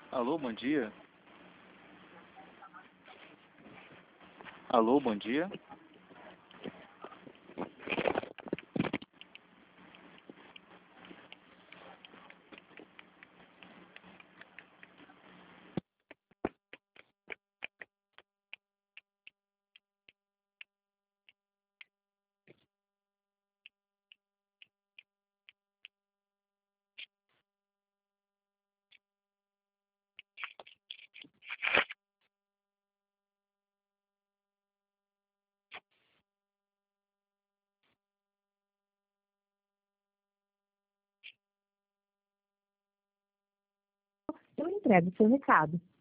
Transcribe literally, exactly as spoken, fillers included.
Alô, bom dia. Alô, bom dia. Eu entrego o seu recado.